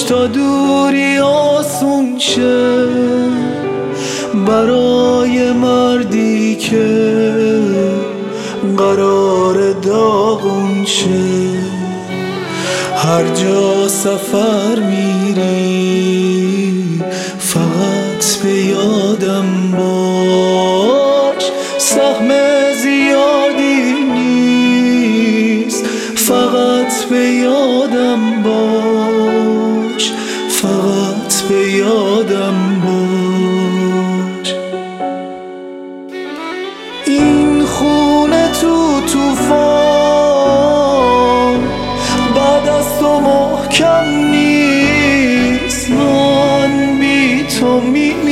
تا دوری آسون شه برای مردی که قرار داغون شه. هر جا سفر میری فقط به یادم باش، سهم زیادی نیست فقط به یادم باش، فقط به یادم باش. این خونه تو طوفان بعد از تو محکم نیست، من بی تو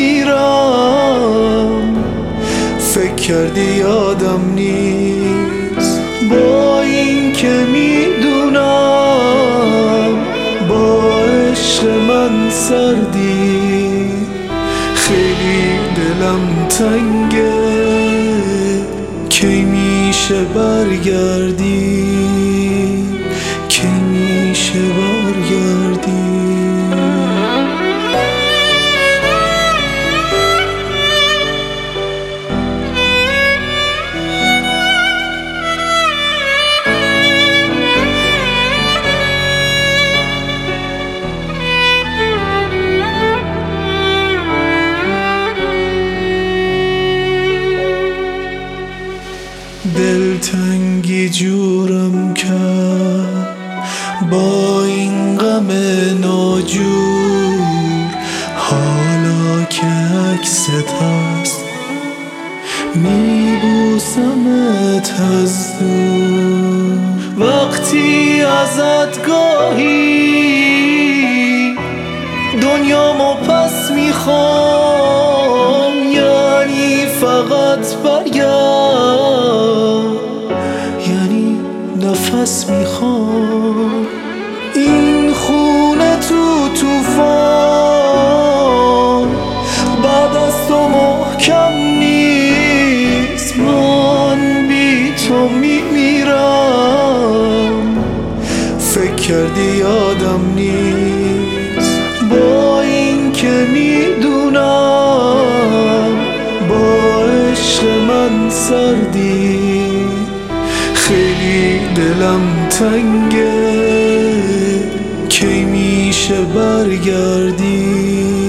میمیرم. فکر کردی یادم نیست با این که میدونم با عشق من سردی، خیلی دلم تنگه کی میشه برگردی، کی میشه برگردی. دلتنگی جورم کرد با این غم ناجور، حالا که عکست هست میبوسمت از دور. وقتی ازت گاهی دنیامو پس میخوام، یعنی فقط برگرد، یعنی نفس میخوام. این خونه تو طوفان بعد از تو محکم نیست، من بی تو میمیرم. فکر کردی یادم نیست با این که میدونم با عشق من سردی، خیلی دلم تنگه کی میشه برگردی.